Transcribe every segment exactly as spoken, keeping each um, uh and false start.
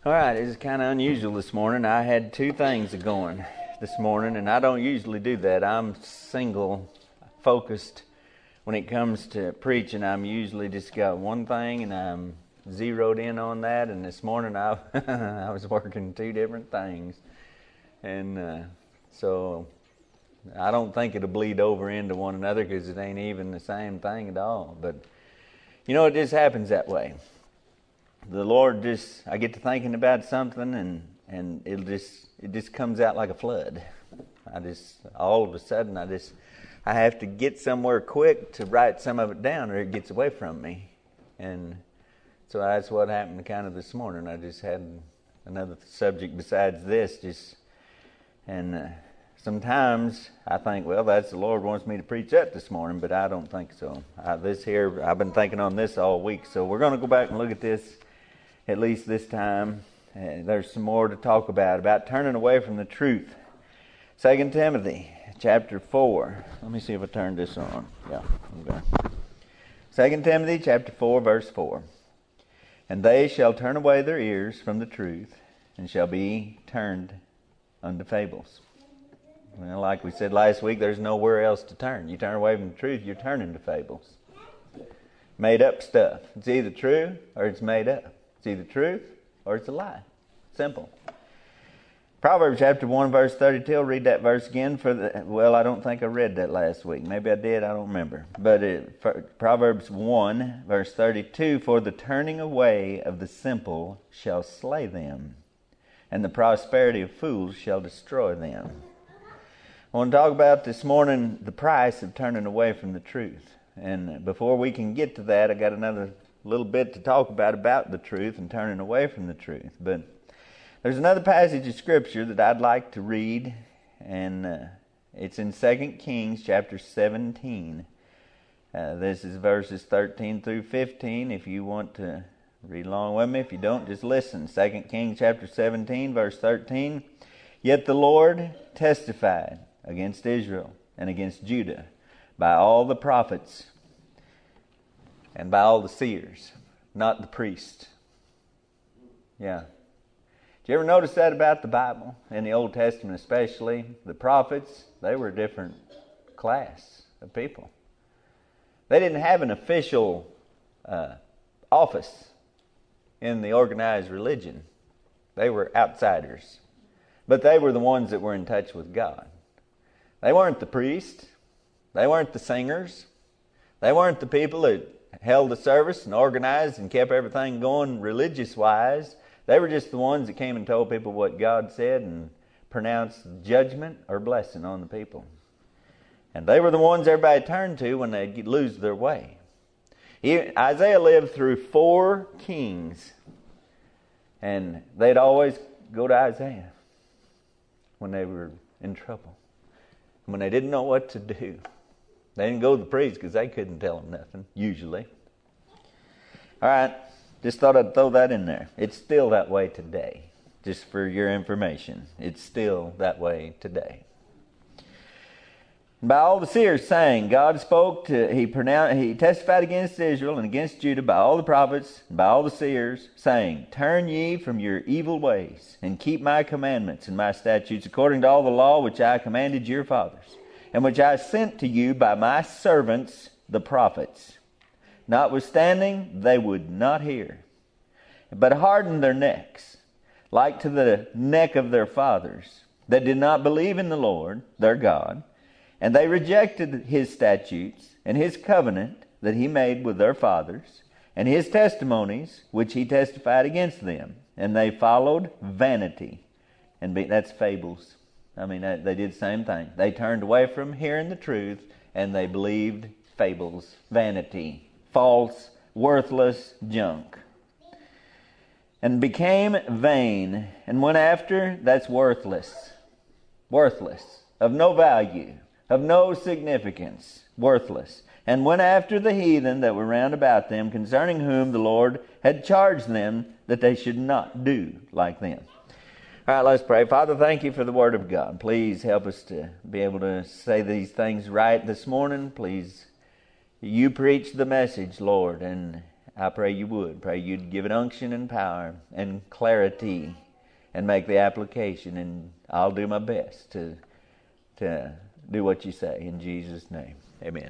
All right, it's kind of unusual this morning. I had two things going this morning, and I don't usually do that. I'm single focused when it comes to preaching. I'm usually just got one thing, and I'm zeroed in on that. And this morning, I I was working two different things, and uh, so I don't think it'll bleed over into one another because it ain't even the same thing at all. But you know, it just happens that way. The Lord just, I get to thinking about something and, and it just it just comes out like a flood. I just, all of a sudden, I just, I have to get somewhere quick to write some of it down or it gets away from me. And so that's what happened kind of this morning. I just had another subject besides this, just, and uh, sometimes I think, well, that's the Lord wants me to preach that this morning, but I don't think so. I, this here, I've been thinking on this all week, so we're going to go back and look at this. At least this time, uh, there's some more to talk about, about turning away from the truth. Second Timothy chapter four. Let me see if I turn this on. Yeah, okay. Second Timothy chapter four, verse four. And they shall turn away their ears from the truth, and shall be turned unto fables. Well, like we said last week, there's nowhere else to turn. You turn away from the truth, you're turning to fables. Made up stuff. It's either true or it's made up. It's either truth or it's a lie. Simple. Proverbs chapter one, verse thirty-two. I'll read that verse again. For the, well, I don't think I read that last week. Maybe I did. I don't remember. But it, Proverbs one, verse thirty-two. For the turning away of the simple shall slay them, and the prosperity of fools shall destroy them. I want to talk about this morning the price of turning away from the truth. And before we can get to that, I got another little bit to talk about about the truth and turning away from the truth. But there's another passage of Scripture that I'd like to read, and uh, it's in Second Kings chapter seventeen. Uh, this is verses thirteen through fifteen. If you want to read along with me, if you don't, just listen. Second Kings chapter seventeen, verse thirteen. Yet the Lord testified against Israel and against Judah by all the prophets and by all the seers, not the priests. Yeah. Did you ever notice that about the Bible? In the Old Testament especially, the prophets, they were a different class of people. They didn't have an official uh, office in the organized religion. They were outsiders. But they were the ones that were in touch with God. They weren't the priests. They weren't the singers. They weren't the people that held the service and organized and kept everything going religious-wise. They were just the ones that came and told people what God said and pronounced judgment or blessing on the people. And they were the ones everybody turned to when they'd lose their way. He, Isaiah lived through four kings, and they'd always go to Isaiah when they were in trouble, when they didn't know what to do. They didn't go to the priest because they couldn't tell them nothing, usually. All right, just thought I'd throw that in there. It's still that way today, just for your information. It's still that way today. By all the seers saying, God spoke to, he pronounced, he testified against Israel and against Judah by all the prophets and by all the seers, saying, Turn ye from your evil ways, and keep my commandments and my statutes, according to all the law which I commanded your fathers, and which I sent to you by my servants the prophets. Notwithstanding, they would not hear, but hardened their necks, like to the neck of their fathers, that did not believe in the Lord their God. And they rejected his statutes and his covenant that he made with their fathers, and his testimonies which he testified against them. And they followed vanity. And be, that's fables. I mean, they did the same thing. They turned away from hearing the truth, and they believed fables, vanity, false, worthless junk. And became vain, and went after, that's worthless. Worthless, of no value. Of no significance, worthless, and went after the heathen that were round about them, concerning whom the Lord had charged them that they should not do like them. All right, let's pray. Father, thank you for the Word of God. Please help us to be able to say these things right this morning. Please, you preach the message, Lord, and I pray you would. Pray you'd give it unction and power and clarity and make the application. And I'll do my best to, to do what you say. In Jesus' name, amen.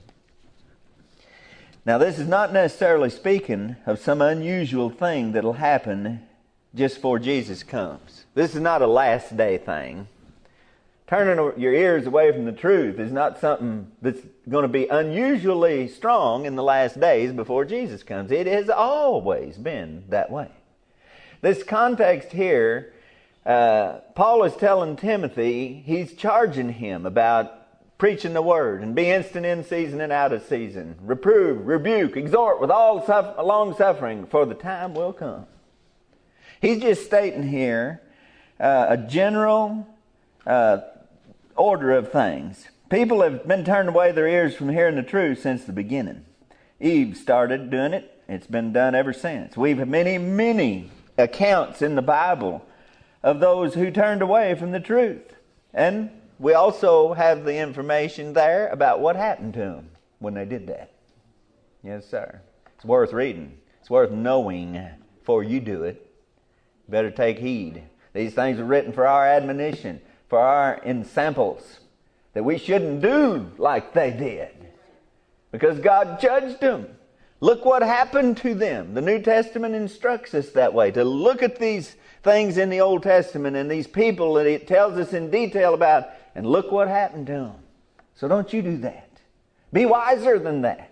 Now, this is not necessarily speaking of some unusual thing that'll happen just before Jesus comes. This is not a last day thing. Turning your ears away from the truth is not something that's going to be unusually strong in the last days before Jesus comes. It has always been that way. This context here, uh, Paul is telling Timothy, he's charging him about preaching the word and be instant in season and out of season. Reprove, rebuke, exhort with all suff- long suffering, for the time will come. He's just stating here uh, a general uh, order of things. People have been turning away their ears from hearing the truth since the beginning. Eve started doing it. It's been done ever since. We've had many, many accounts in the Bible of those who turned away from the truth. And we also have the information there about what happened to them when they did that. Yes, sir. It's worth reading. It's worth knowing before you do it. Better take heed. These things are written for our admonition, for our ensamples, that we shouldn't do like they did, because God judged them. Look what happened to them. The New Testament instructs us that way, to look at these things in the Old Testament and these people that it tells us in detail about, and look what happened to them. So don't you do that. Be wiser than that.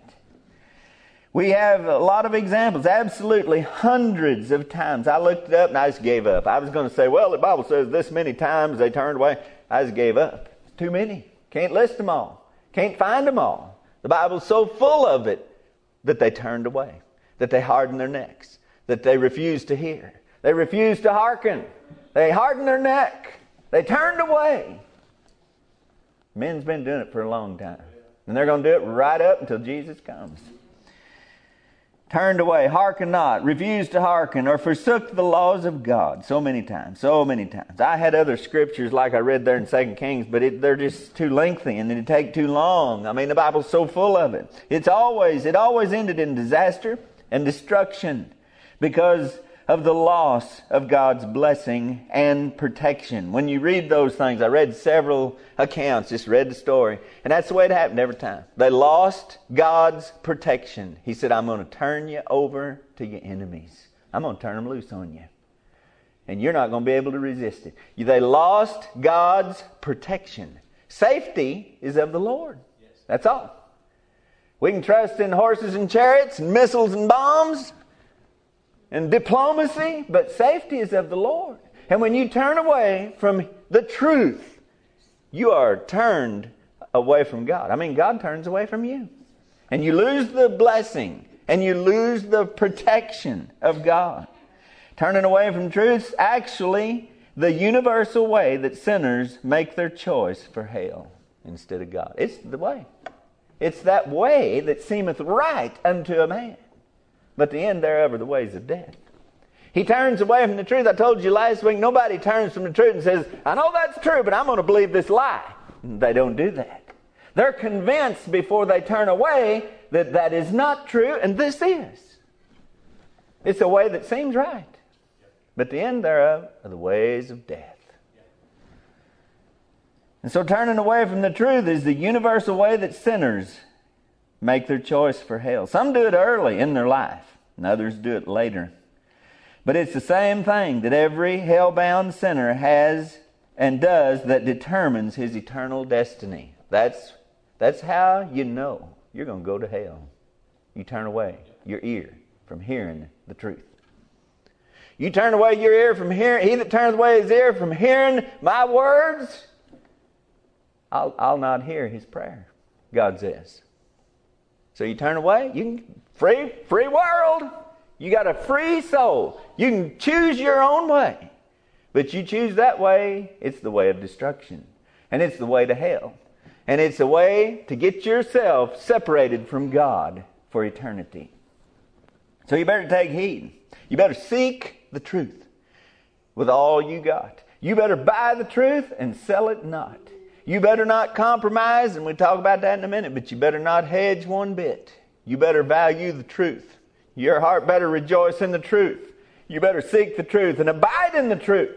We have a lot of examples, absolutely hundreds of times. I looked it up and I just gave up. I was going to say, well, the Bible says this many times they turned away. I just gave up. It's too many. Can't list them all. Can't find them all. The Bible's so full of it that they turned away, that they hardened their necks, that they refused to hear. They refused to hearken. They hardened their neck. They turned away. Men's been doing it for a long time. And they're going to do it right up until Jesus comes. Turned away, hearken not, refused to hearken, or forsook the laws of God. So many times, so many times. I had other scriptures like I read there in Second Kings, but it, they're just too lengthy and it'd take too long. I mean, the Bible's so full of it. It's always, it always ended in disaster and destruction because of the loss of God's blessing and protection. When you read those things, I read several accounts, just read the story, and that's the way it happened every time. They lost God's protection. He said, I'm going to turn you over to your enemies. I'm going to turn them loose on you. And you're not going to be able to resist it. They lost God's protection. Safety is of the Lord. That's all. We can trust in horses and chariots and missiles and bombs and diplomacy, but safety is of the Lord. And when you turn away from the truth, you are turned away from God. I mean, God turns away from you. And you lose the blessing, and you lose the protection of God. Turning away from truth is actually the universal way that sinners make their choice for hell instead of God. It's the way. It's that way that seemeth right unto a man, but the end thereof are the ways of death. He turns away from the truth. I told you last week, nobody turns from the truth and says, I know that's true, but I'm going to believe this lie. They don't do that. They're convinced before they turn away that that is not true, and this is. It's a way that seems right, but the end thereof are the ways of death. And so turning away from the truth is the universal way that sinners make their choice for hell. Some do it early in their life, and others do it later. But it's the same thing that every hell-bound sinner has and does that determines his eternal destiny. That's, that's how you know you're going to go to hell. You turn away your ear from hearing the truth. You turn away your ear from hearing, he that turns away his ear from hearing my words, I'll, I'll not hear his prayer, God says. So you turn away, you can, free, free world. You got a free soul. You can choose your own way. But you choose that way, it's the way of destruction. And it's the way to hell. And it's a way to get yourself separated from God for eternity. So you better take heed. You better seek the truth with all you got. You better buy the truth and sell it not. You better not compromise, and we'll talk about that in a minute, but you better not hedge one bit. You better value the truth. Your heart better rejoice in the truth. You better seek the truth and abide in the truth.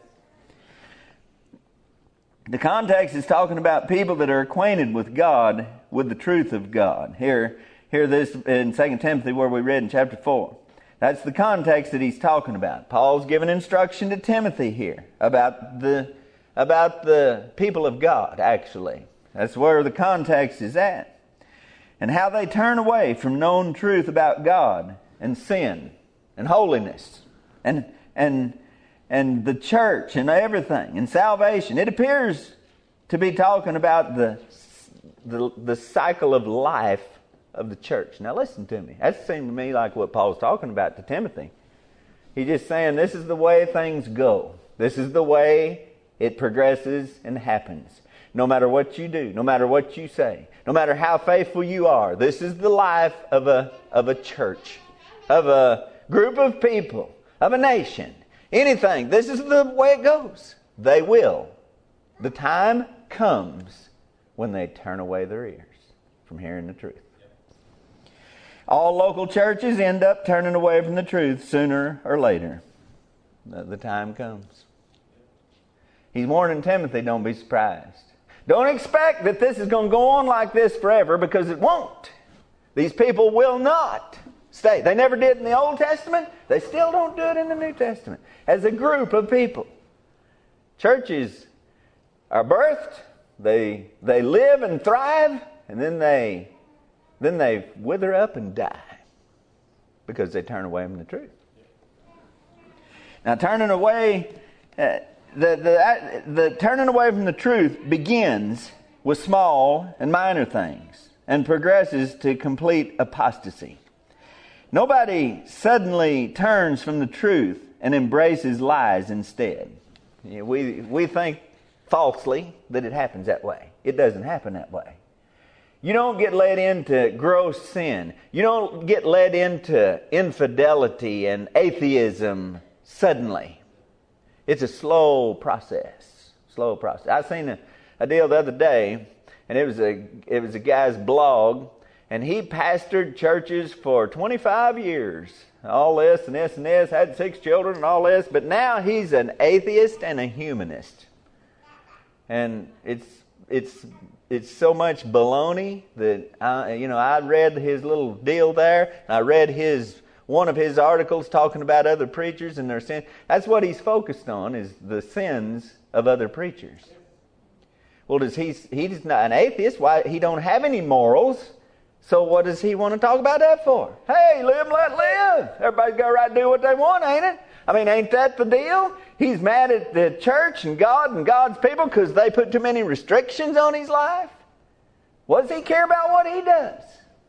The context is talking about people that are acquainted with God, with the truth of God. Here, hear this in Second Timothy where we read in chapter four. That's the context that he's talking about. Paul's giving instruction to Timothy here about the, about the people of God, actually. That's where the context is at. And how they turn away from known truth about God and sin and holiness and and and the church and everything and salvation. It appears to be talking about the the, the cycle of life of the church. Now listen to me. That seemed to me like what Paul's talking about to Timothy. He's just saying this is the way things go. This is the way it progresses and happens. No matter what you do, no matter what you say, no matter how faithful you are, this is the life of a of a church, of a group of people, of a nation, anything. This is the way it goes. They will. The time comes when they turn away their ears from hearing the truth. All local churches end up turning away from the truth sooner or later. The, the time comes. He's warning Timothy, don't be surprised. Don't expect that this is going to go on like this forever, because it won't. These people will not stay. They never did in the Old Testament. They still don't do it in the New Testament. As a group of people. Churches are birthed. They they live and thrive. And then they then they wither up and die. Because they turn away from the truth. Now turning away... Uh, The, the, the turning away from the truth begins with small and minor things and progresses to complete apostasy. Nobody suddenly turns from the truth and embraces lies instead. You know, we, we think falsely that it happens that way. It doesn't happen that way. You don't get led into gross sin. You don't get led into infidelity and atheism suddenly. It's a slow process. Slow process. I seen a, a deal the other day, and it was a it was a guy's blog, and he pastored churches for twenty-five years. All this and this and this, had six children and all this, but now he's an atheist and a humanist. And it's it's it's so much baloney that I, you know, I read his little deal there. I read his One of his articles talking about other preachers and their sin. That's what he's focused on, is the sins of other preachers. Well, does he? He's not an atheist. Why? He don't have any morals. So what does he want to talk about that for? Hey, live and let live. Everybody's got a right to do what they want, ain't it? I mean, ain't that the deal? He's mad at the church and God and God's people because they put too many restrictions on his life. What does he care about what he does?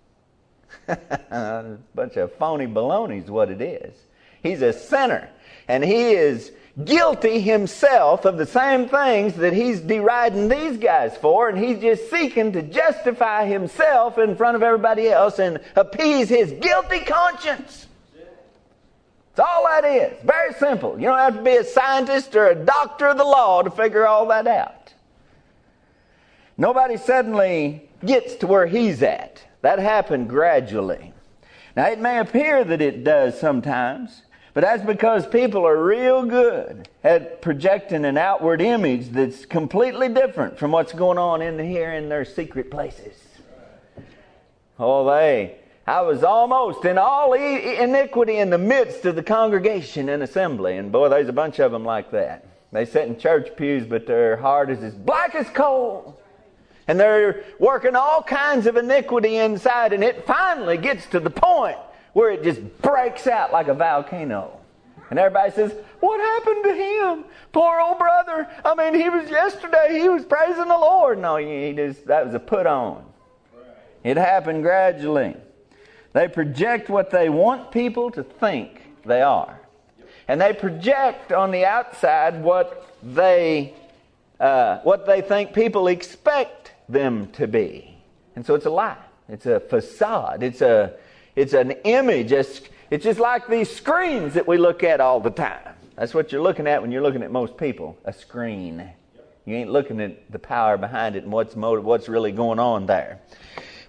A bunch of phony baloney is what it is. He's a sinner, and he is guilty himself of the same things that he's deriding these guys for, and he's just seeking to justify himself in front of everybody else and appease his guilty conscience. That's all that is. Very simple. You don't have to be a scientist or a doctor of the law to figure all that out. Nobody suddenly gets to where he's at. That happened gradually. Now, it may appear that it does sometimes, but that's because people are real good at projecting an outward image that's completely different from what's going on in here in their secret places. Oh, they... I was almost in all iniquity in the midst of the congregation and assembly. And boy, there's a bunch of them like that. They sit in church pews, but their heart is as black as coal. And they're working all kinds of iniquity inside, and it finally gets to the point where it just breaks out like a volcano. And everybody says, what happened to him? Poor old brother. I mean, he was yesterday, he was praising the Lord. No, he just, that was a put on. It happened gradually. They project what they want people to think they are. And they project on the outside what they, uh, what they think people expect them to be. And so it's a lie. It's a facade. It's a it's an image. It's, it's just like these screens that we look at all the time. That's what you're looking at when you're looking at most people. A screen. You ain't looking at the power behind it and what's motive, what's really going on there.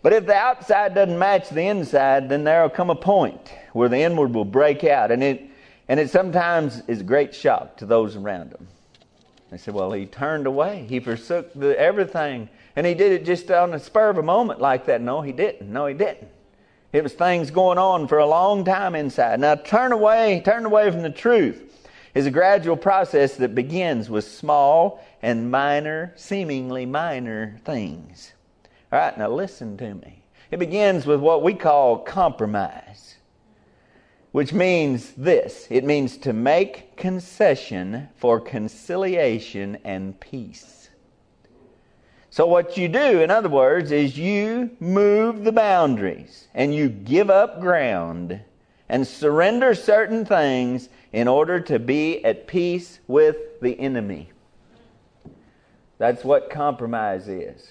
But if the outside doesn't match the inside, then there will come a point where the inward will break out. And it and it sometimes is a great shock to those around him. They say, well, he turned away. He forsook the, everything. And he did it just on the spur of a moment like that. No, he didn't. No, he didn't. It was things going on for a long time inside. Now, turn away, turn away from the truth is a gradual process that begins with small and minor, seemingly minor things. All right, now listen to me. It begins with what we call compromise, which means this. It means to make concession for conciliation and peace. So what you do, in other words, is you move the boundaries and you give up ground and surrender certain things in order to be at peace with the enemy. That's what compromise is.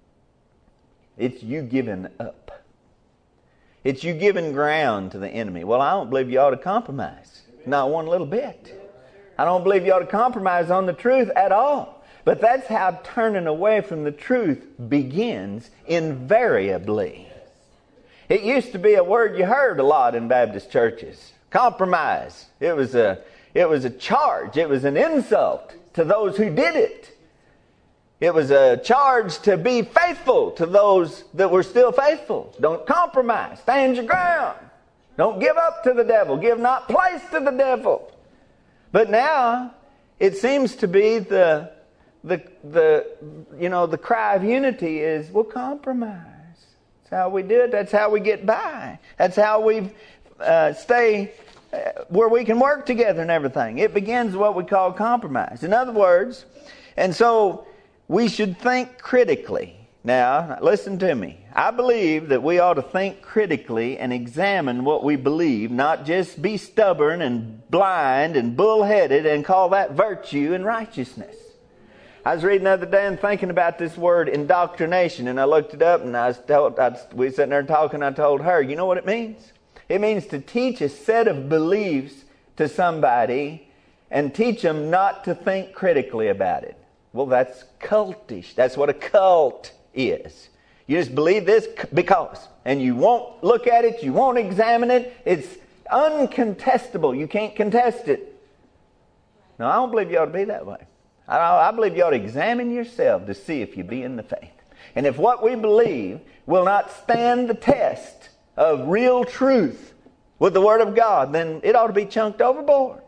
It's you giving up. It's you giving ground to the enemy. Well, I don't believe you ought to compromise. Not one little bit. I don't believe you ought to compromise on the truth at all. But that's how turning away from the truth begins invariably. It used to be a word you heard a lot in Baptist churches. Compromise. It was a, it was a charge. It was an insult to those who did it. It was a charge to be faithful to those that were still faithful. Don't compromise. Stand your ground. Don't give up to the devil. Give not place to the devil. But now it seems to be the the the you know the cry of unity is, well, compromise. That's how we do it. That's how we get by. That's how we uh, stay uh, where we can work together and everything. It begins with what we call compromise. In other words, and so we should think critically. Now, listen to me. I believe that we ought to think critically and examine what we believe, not just be stubborn and blind and bullheaded and call that virtue and righteousness. I was reading the other day and thinking about this word indoctrination, and I looked it up, and I was told, I, we were sitting there talking, I told her, you know what it means? It means to teach a set of beliefs to somebody and teach them not to think critically about it. Well, that's cultish. That's what a cult is. You just believe this because, and you won't look at it, you won't examine it. It's uncontestable. You can't contest it. No, I don't believe you ought to be that way. I, I believe you ought to examine yourself to see if you be in the faith. And if what we believe will not stand the test of real truth with the Word of God, then it ought to be chunked overboard.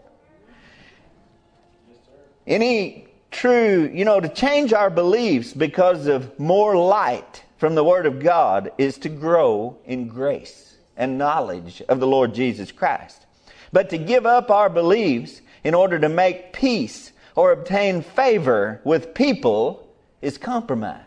Any true, you know, to change our beliefs because of more light from the Word of God is to grow in grace and knowledge of the Lord Jesus Christ. But to give up our beliefs in order to make peace or obtain favor with people is compromise.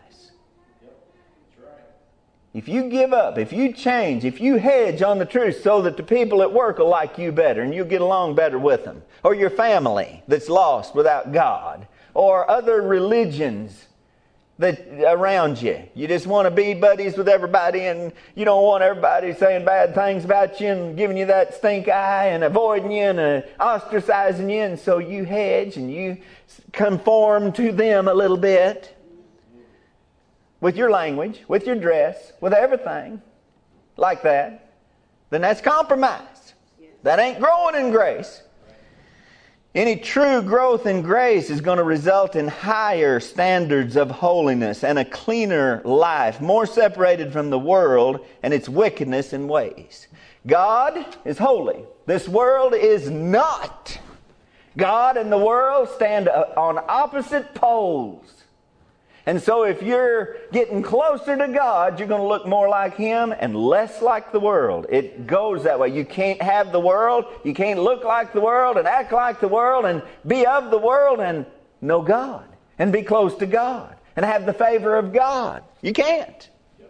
If you give up, if you change, if you hedge on the truth so that the people at work will like you better and you'll get along better with them, or your family that's lost without God, or other religions that around you. You just want to be buddies with everybody, and you don't want everybody saying bad things about you and giving you that stink eye and avoiding you and uh, ostracizing you, and so you hedge and you conform to them a little bit with your language, with your dress, with everything like that. Then that's compromise. That ain't growing in grace. Any true growth in grace is going to result in higher standards of holiness and a cleaner life, more separated from the world and its wickedness and ways. God is holy. This world is not. God and the world stand on opposite poles. And so if you're getting closer to God, you're going to look more like Him and less like the world. It goes that way. You can't have the world. You can't look like the world and act like the world and be of the world and know God and be close to God and have the favor of God. You can't.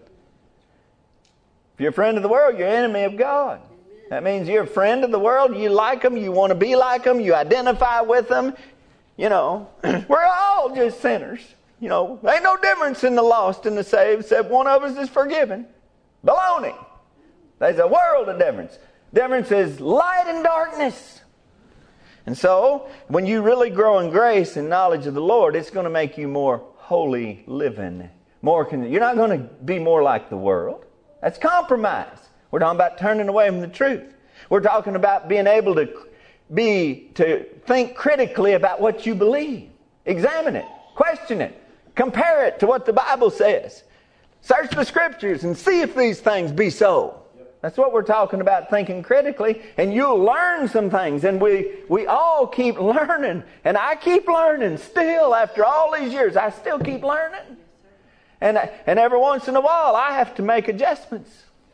If you're a friend of the world, you're an enemy of God. That means you're a friend of the world. You like them. You want to be like them. You identify with them. You know, we're all just sinners. You know, there ain't no difference in the lost and the saved except one of us is forgiven. Baloney. There's a world of difference. Difference is light and darkness. And so, when you really grow in grace and knowledge of the Lord, it's going to make you more holy living, more. Con- you're not going to be more like the world. That's compromise. We're talking about turning away from the truth. We're talking about being able to be to think critically about what you believe. Examine it, question it, compare it to what the Bible says. Search the Scriptures and see if these things be so. That's what we're talking about, thinking critically, and you'll learn some things. And we we all keep learning, and I keep learning still after all these years. I still keep learning, and and every once in a while I have to make adjustments.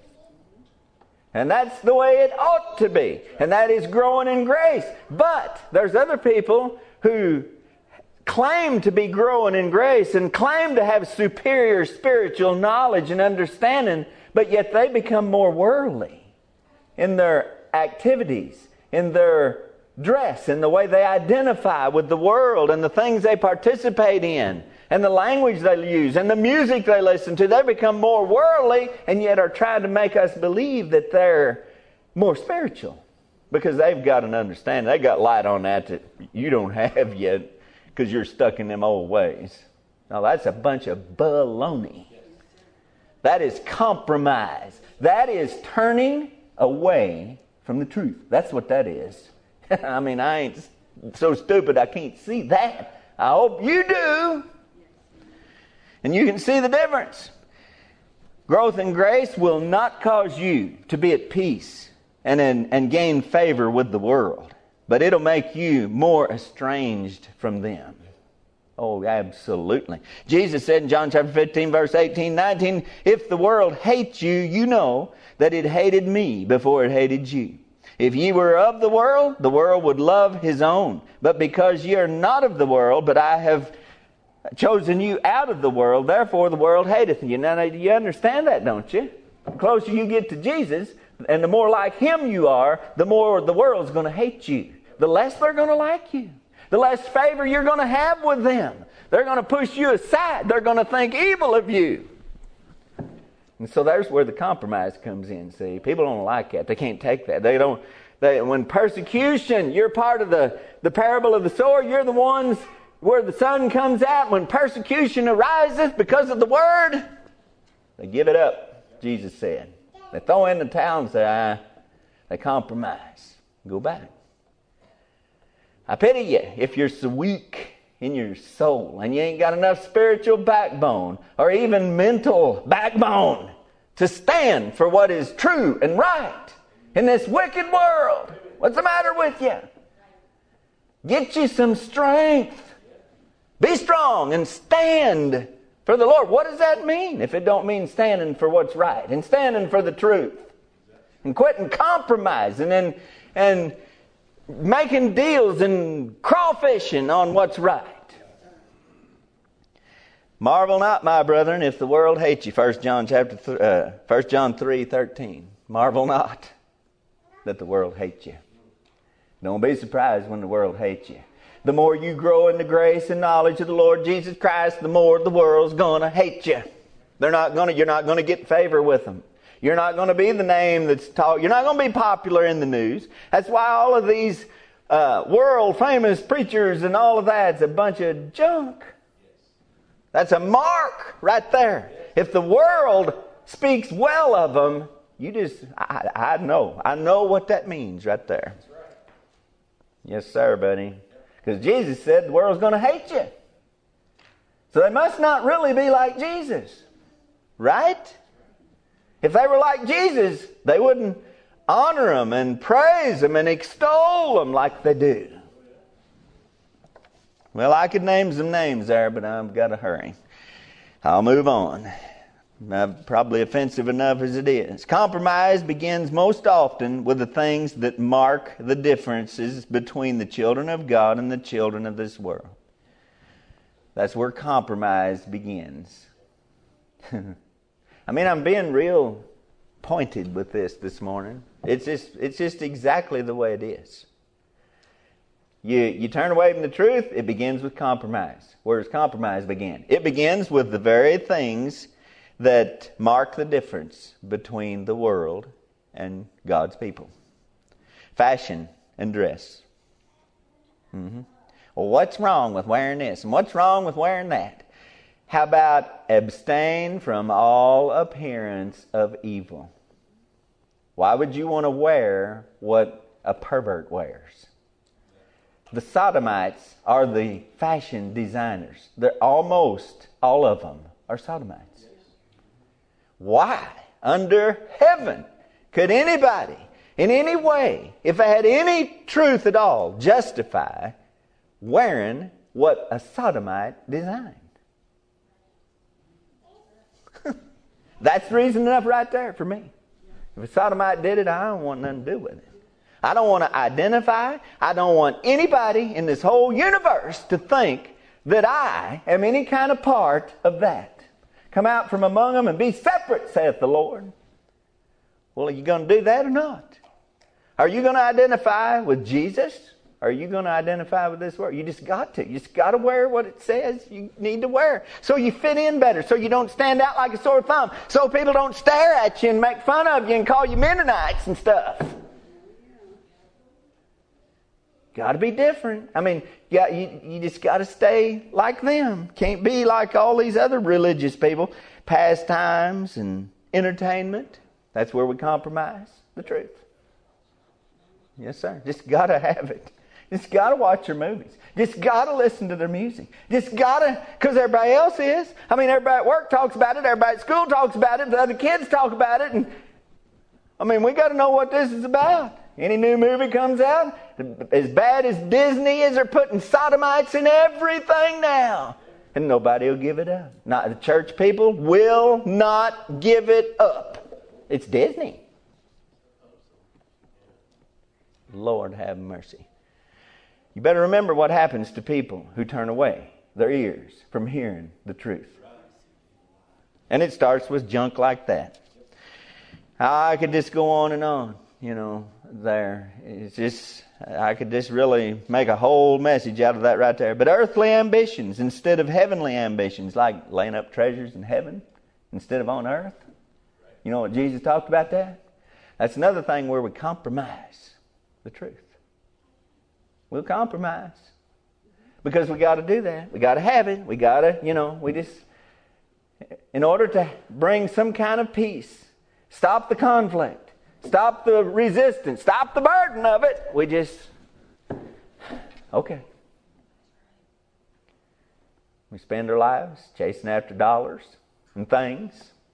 And that's the way it ought to be, and that is growing in grace. But there's other people who claim to be growing in grace and claim to have superior spiritual knowledge and understanding, but yet they become more worldly in their activities, in their dress, in the way they identify with the world and the things they participate in, and the language they use, and the music they listen to. They become more worldly and yet are trying to make us believe that they're more spiritual because they've got an understanding. They've got light on that that you don't have yet because you're stuck in them old ways. Now that's a bunch of baloney. That is compromise. That is turning away from the truth. That's what that is. I mean, I ain't so stupid I can't see that. I hope you do. And you can see the difference. Growth in grace will not cause you to be at peace and, and, and gain favor with the world, but it'll make you more estranged from them. Oh, absolutely. Jesus said in John chapter fifteen, verse eighteen, nineteen, if the world hates you, you know that it hated me before it hated you. If ye were of the world, the world would love his own. But because ye are not of the world, but I have chosen you out of the world, therefore the world hateth you. Now, you understand that, don't you? The closer you get to Jesus, and the more like him you are, the more the world's going to hate you. The less they're going to like you. The less favor you're going to have with them. They're going to push you aside. They're going to think evil of you. And so there's where the compromise comes in, see. People don't like that. They can't take that. They don't. They, when persecution, you're part of the, the parable of the sower. You're the ones where the sun comes out. When persecution arises because of the word, they give it up, Jesus said. They throw in the towel and say, ah, they compromise. Go back. I pity you if you're so weak in your soul and you ain't got enough spiritual backbone or even mental backbone to stand for what is true and right in this wicked world. What's the matter with you? Get you some strength. Be strong and stand for the Lord. What does that mean if it don't mean standing for what's right and standing for the truth and quitting compromising and and making deals and crawfishing on what's right? Marvel not, my brethren, if the world hates you. First John chapter th- uh, First John three thirteen. Marvel not that the world hates you. Don't be surprised when the world hates you. The more you grow in the grace and knowledge of the Lord Jesus Christ, the more the world's going to hate you. They're not going to. You're not going to get favor with them. You're not going to be the name that's taught. You're not going to be popular in the news. That's why all of these uh, world famous preachers and all of that's a bunch of junk. That's a mark right there. If the world speaks well of them, you just, I, I know. I know what that means right there. Yes, sir, buddy. Because Jesus said the world's going to hate you. So they must not really be like Jesus. Right? If they were like Jesus, they wouldn't honor him and praise him and extol him like they do. Well, I could name some names there, but I've got to hurry. I'll move on. Uh, probably offensive enough as it is. Compromise begins most often with the things that mark the differences between the children of God and the children of this world. That's where compromise begins. I mean, I'm being real pointed with this this morning. It's just, it's just exactly the way it is. You, you turn away from the truth, it begins with compromise. Where does compromise begin? It begins with the very things that mark the difference between the world and God's people. Fashion and dress. Mm-hmm. Well, what's wrong with wearing this? And what's wrong with wearing that? How about abstain from all appearance of evil? Why would you want to wear what a pervert wears? The Sodomites are the fashion designers. They're almost all of them are Sodomites. Why under heaven could anybody in any way, if they had any truth at all, justify wearing what a Sodomite designed? That's reason enough right there for me. If a Sodomite did it, I don't want nothing to do with it. I don't want to identify. I don't want anybody in this whole universe to think that I am any kind of part of that. Come out from among them and be separate, saith the Lord. Well, are you going to do that or not? Are you going to identify with Jesus? Or are you going to identify with this world? You just got to. You just got to wear what it says you need to wear. So you fit in better. So you don't stand out like a sore thumb. So people don't stare at you and make fun of you and call you Mennonites and stuff. Got to be different. I mean, you, you, you just got to stay like them. Can't be like all these other religious people. Pastimes and entertainment. That's where we compromise the truth. Yes, sir. Just got to have it. Just got to watch their movies. Just got to listen to their music. Just got to, because everybody else is. I mean, everybody at work talks about it. Everybody at school talks about it. The other kids talk about it. And I mean, we got to know what this is about. Any new movie comes out, as bad as Disney is, they're putting sodomites in everything now. And nobody will give it up. Not the church people will not give it up. It's Disney. Lord have mercy. You better remember what happens to people who turn away their ears from hearing the truth. And it starts with junk like that. I could just go on and on, you know, there. It's just, I could just really make a whole message out of that right there. But earthly ambitions instead of heavenly ambitions, like laying up treasures in heaven instead of on earth. You know what Jesus talked about that? That's another thing where we compromise the truth. We'll compromise. Because we got to do that. We got to have it. We got to, you know, we just, in order to bring some kind of peace, stop the conflict, stop the resistance, stop the burden of it, we just, okay. We spend our lives chasing after dollars and things.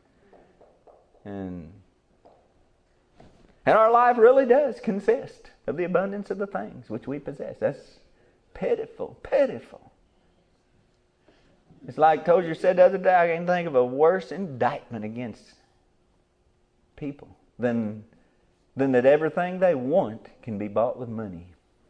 And, and our life really does consist of the abundance of the things which we possess. That's pitiful, pitiful. It's like Tozier said the other day, I can't think of a worse indictment against people than, than that everything they want can be bought with money.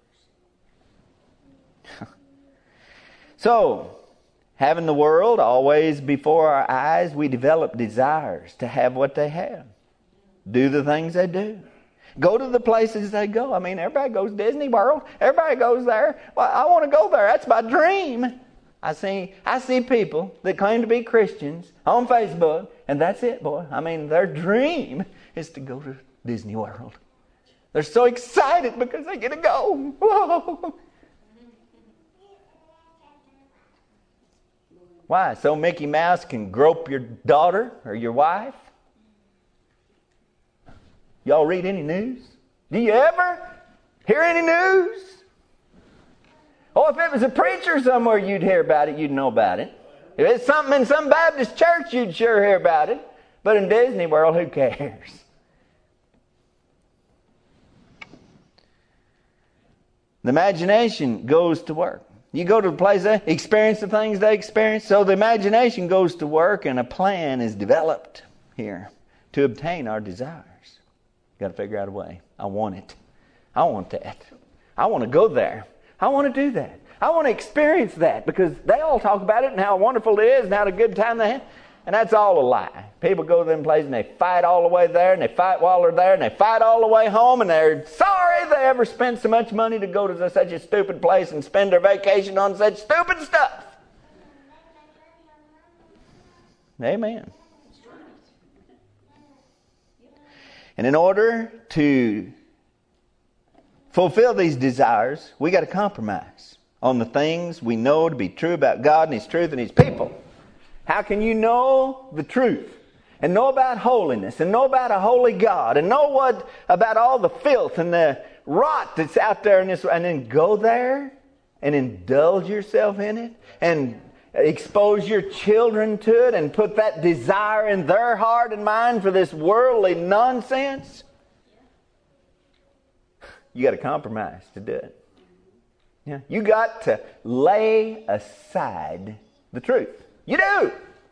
So, having the world always before our eyes, we develop desires to have what they have. Do the things they do. Go to the places they go. I mean, everybody goes to Disney World. Everybody goes there. Well, I want to go there. That's my dream. I see I see people that claim to be Christians on Facebook, and that's it, boy. I mean, their dream is to go to Disney World. They're so excited because they get to go. Whoa. Why? So Mickey Mouse can grope your daughter or your wife? Y'all read any news? Do you ever hear any news? Oh, if it was a preacher somewhere, you'd hear about it. You'd know about it. If it's something in some Baptist church, you'd sure hear about it. But in Disney World, who cares? The imagination goes to work. You go to a place, they experience the things they experience. So the imagination goes to work and a plan is developed here to obtain our desires. Got to figure out a way. I want it. I want that. I want to go there. I want to do that. I want to experience that because they all talk about it and how wonderful it is and how a good time they have. And that's all a lie. People go to them places and they fight all the way there and they fight while they're there and they fight all the way home and they're sorry they ever spent so much money to go to such a stupid place and spend their vacation on such stupid stuff. Amen. And in order to fulfill these desires, we got to compromise on the things we know to be true about God and His truth and His people. How can you know the truth and know about holiness and know about a holy God and know what about all the filth and the rot that's out there in this, and then go there and indulge yourself in it and expose your children to it and put that desire in their heart and mind for this worldly nonsense? You got to compromise to do it. Yeah, you got to lay aside the truth. You do.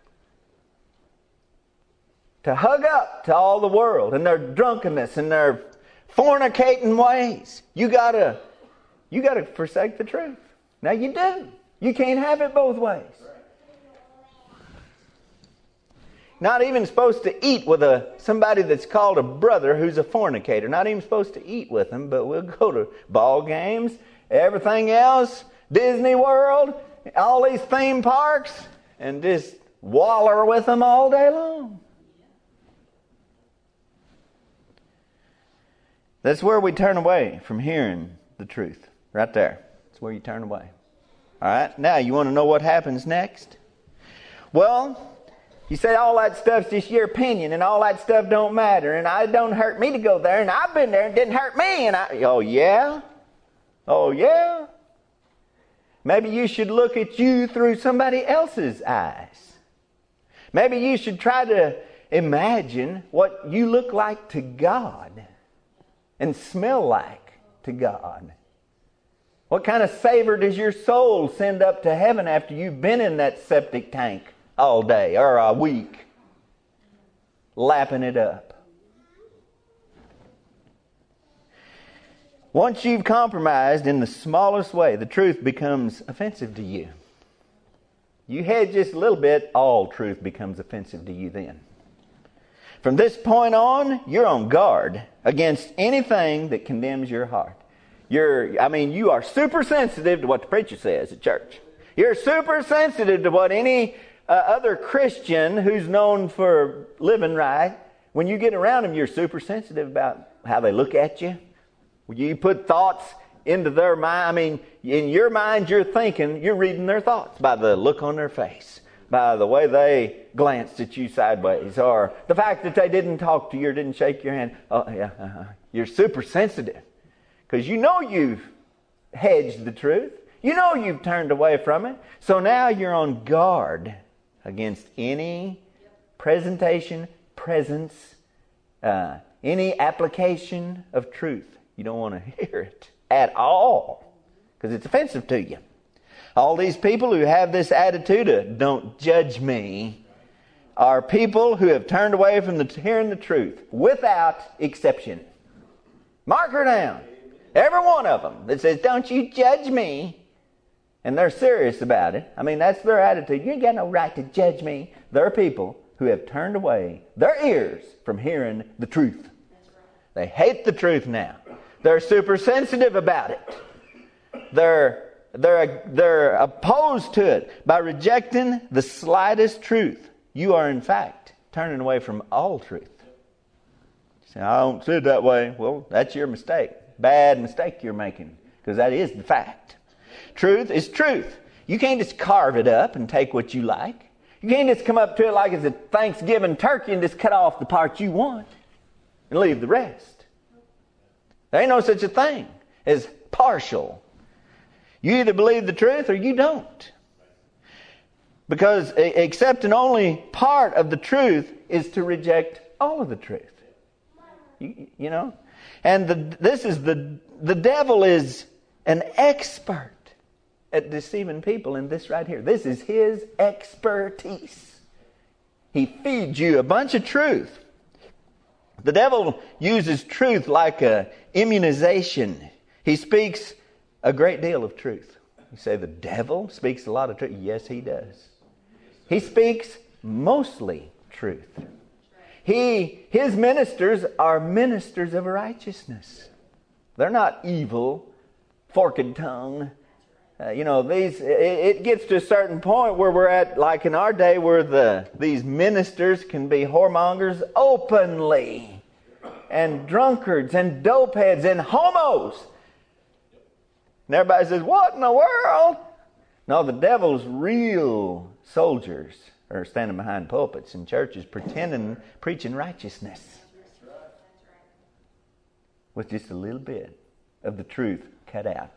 To hug up to all the world and their drunkenness and their fornicating ways. You gotta, you gotta forsake the truth. Now you do. You can't have it both ways. Not even supposed to eat with a somebody that's called a brother who's a fornicator. Not even supposed to eat with them, but we'll go to ball games, everything else, Disney World, all these theme parks, and just waller with them all day long. That's where we turn away from hearing the truth. Right there. That's where you turn away. All right. Now, you want to know what happens next? Well, you say all that stuff's just your opinion and all that stuff don't matter and it don't hurt me to go there and I've been there and it didn't hurt me. And I, oh, yeah? Oh, yeah? Maybe you should look at you through somebody else's eyes. Maybe you should try to imagine what you look like to God and smell like to God. What kind of savor does your soul send up to heaven after you've been in that septic tank all day or a week, lapping it up? Once you've compromised in the smallest way, the truth becomes offensive to you. You hedge just a little bit, all truth becomes offensive to you then. From this point on, you're on guard against anything that condemns your heart. You're, I mean, you are super sensitive to what the preacher says at church. You're super sensitive to what any uh, other Christian who's known for living right, when you get around them, you're super sensitive about how they look at you. You put thoughts into their mind. I mean, in your mind, you're thinking, you're reading their thoughts by the look on their face, by the way they glanced at you sideways, or the fact that they didn't talk to you or didn't shake your hand. Oh, yeah, uh-huh. You're super sensitive because you know you've hedged the truth. You know you've turned away from it. So now you're on guard against any presentation, presence, uh, any application of truth. You don't want to hear it at all because it's offensive to you. All these people who have this attitude of don't judge me are people who have turned away from the, hearing the truth without exception. Mark her down. Every one of them that says, don't you judge me. And they're serious about it. I mean, that's their attitude. You ain't got no right to judge me. They're people who have turned away their ears from hearing the truth. They hate the truth now. They're super sensitive about it. They're, they're, they're opposed to it by rejecting the slightest truth. You are, in fact, turning away from all truth. You say, I don't see it that way. Well, that's your mistake. Bad mistake you're making, because that is the fact. Truth is truth. You can't just carve it up and take what you like. You can't just come up to it like it's a Thanksgiving turkey and just cut off the part you want and leave the rest. There ain't no such a thing as partial. You either believe the truth or you don't. Because accepting only part of the truth is to reject all of the truth. You, you know? And the, this is the, the devil is an expert at deceiving people in this right here. This is his expertise. He feeds you a bunch of truth. The devil uses truth like a immunization. He speaks a great deal of truth. You say the devil speaks a lot of truth. Yes, he does. He speaks mostly truth. He, his ministers are ministers of righteousness. They're not evil, forked tongue. Uh, you know, these. It, it gets to a certain point where we're at, like in our day, where the these ministers can be whoremongers openly, and drunkards and dopeheads and homos. And everybody says, "What in the world?" No, the devil's real soldiers or standing behind pulpits in churches pretending, preaching righteousness with just a little bit of the truth cut out.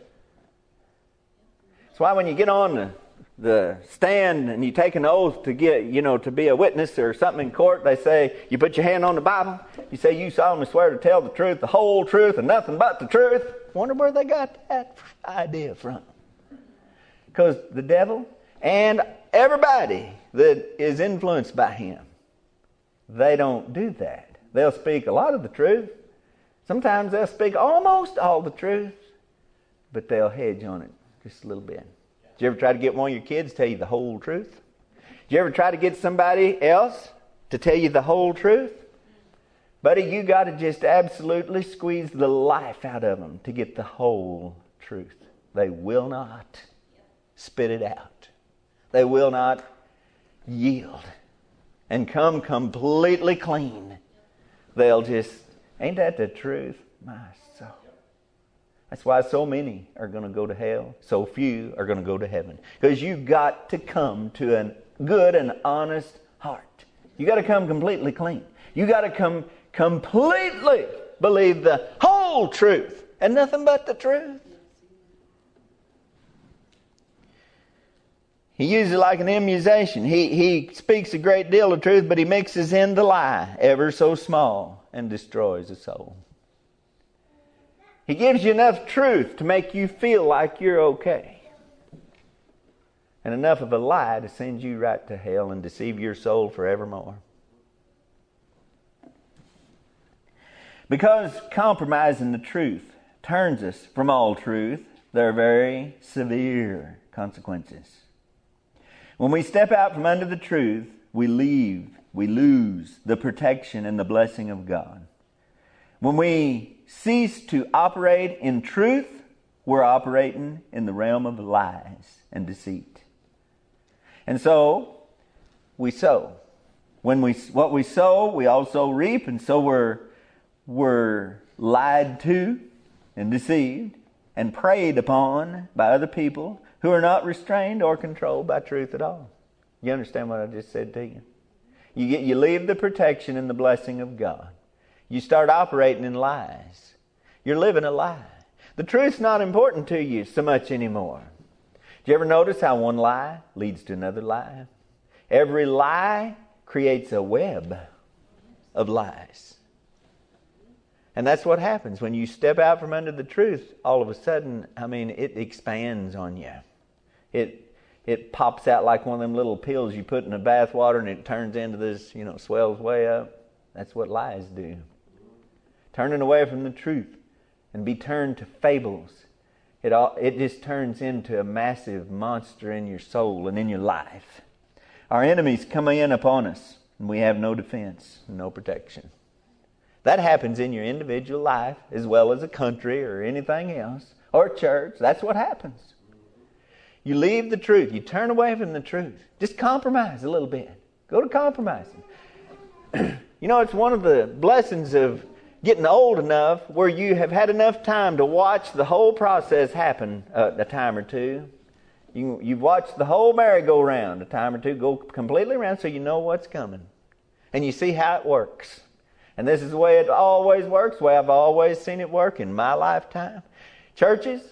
That's why when you get on the, the stand and you take an oath to get, you know, to be a witness or something in court, they say, you put your hand on the Bible, you say you solemnly swear to tell the truth, the whole truth, and nothing but the truth. Wonder where they got that idea from. Because the devil and everybody that is influenced by him, they don't do that. They'll speak a lot of the truth. Sometimes they'll speak almost all the truth, but they'll hedge on it just a little bit. Did you ever try to get one of your kids to tell you the whole truth? Did you ever try to get somebody else to tell you the whole truth? Buddy, you got to just absolutely squeeze the life out of them to get the whole truth. They will not spit it out. They will not yield and come completely clean. They'll just, ain't that the truth? My soul. That's why so many are going to go to hell. So few are going to go to heaven. Because you've got to come to a good and honest heart. You got to come completely clean. You got to come completely believe the whole truth and nothing but the truth. He uses it like an immunization. He, he speaks a great deal of truth, but he mixes in the lie, ever so small, and destroys the soul. He gives you enough truth to make you feel like you're okay, and enough of a lie to send you right to hell and deceive your soul forevermore. Because compromising the truth turns us from all truth, there are very severe consequences. When we step out from under the truth, we leave, we lose the protection and the blessing of God. When we cease to operate in truth, we're operating in the realm of lies and deceit. And so, we sow. When we what we sow, we also reap, and so we're we're lied to and deceived and preyed upon by other people who are not restrained or controlled by truth at all. You understand what I just said to you? You get you leave the protection and the blessing of God. You start operating in lies. You're living a lie. The truth's not important to you so much anymore. Do you ever notice how one lie leads to another lie? Every lie creates a web of lies. And that's what happens when you step out from under the truth. All of a sudden, I mean, it expands on you. It it pops out like one of them little pills you put in the bath water, and it turns into this, you know, swells way up. That's what lies do. Turning away from the truth and be turned to fables. It all, it just turns into a massive monster in your soul and in your life. Our enemies come in upon us, and we have no defense, no protection. That happens in your individual life as well as a country or anything else, or church. That's what happens. You leave the truth. You turn away from the truth. Just compromise a little bit. Go to compromising. You know, it's one of the blessings of getting old enough where you have had enough time to watch the whole process happen uh, a time or two. You, you've watched the whole merry-go-round a time or two go completely around, so you know what's coming. And you see how it works. And this is the way it always works, the way I've always seen it work in my lifetime. Churches,